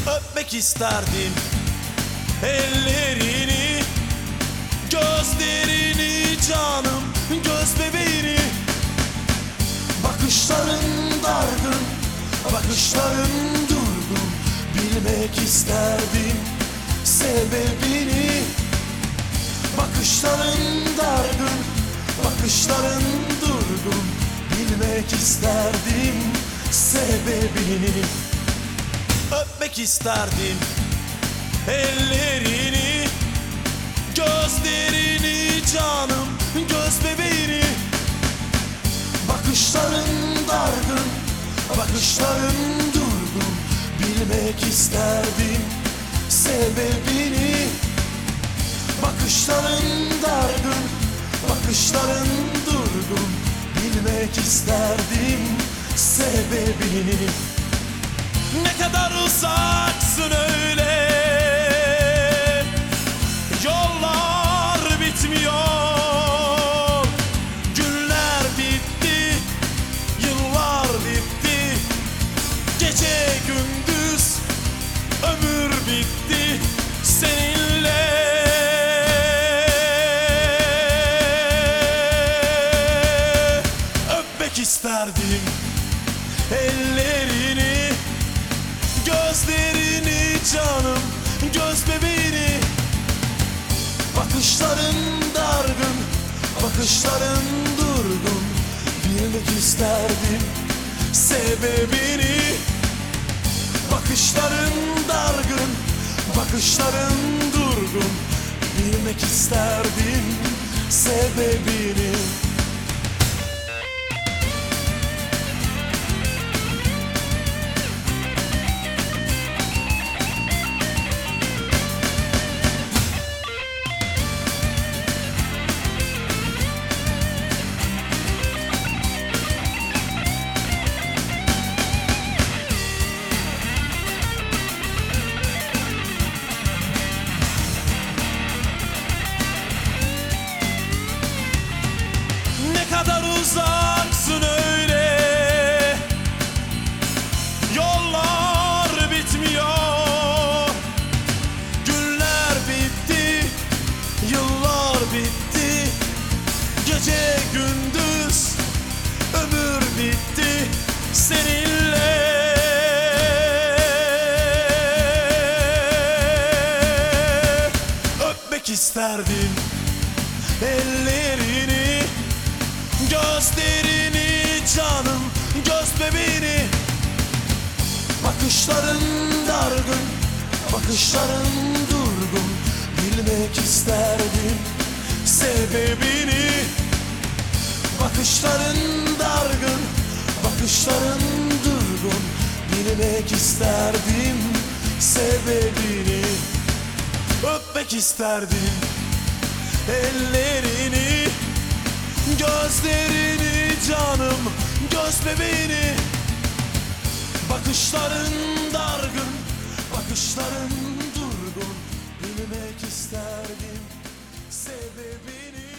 Öpmek isterdim ellerini, gözlerini canım, göz bebeğini. Bakışların dargın, bakışların durgun. Bilmek isterdim sebebini. Bakışların dargın, bakışların durgun. Bilmek isterdim sebebini. Öpmek isterdim ellerini, gözlerini canım, göz bebeğini. Bakışların dargın, bakışların durgun. Bilmek isterdim sebebini. Bakışların dargın, bakışların durgun. Bilmek isterdim sebebini. Ne kadar uzaksın öyle, yollar bitmiyor. Günler bitti, yıllar bitti. Gece gündüz, ömür bitti seninle. Öpmek isterdim ellerini, gözlerini canım, göz bebeğini. Bakışların dargın, bakışların durgun. Bilmek isterdim sebebini. Bakışların dargın, bakışların durgun. Bilmek isterdim sebebini. Ne kadar uzaksın öyle, yollar bitmiyor. Günler bitti, yıllar bitti. Gece gündüz, ömür bitti seninle. Öpmek isterdim ellerini, gözlerini canım, göz bebeğini. Bakışların dargın, bakışların durgun. Bilmek isterdim sebebini. Bakışların dargın, bakışların durgun. Bilmek isterdim sebebini. Öpmek isterdim ellerini, gözlerini canım, göz bebeğini. Bakışların dargın, bakışların durgun. Bilmek isterdim sebebini.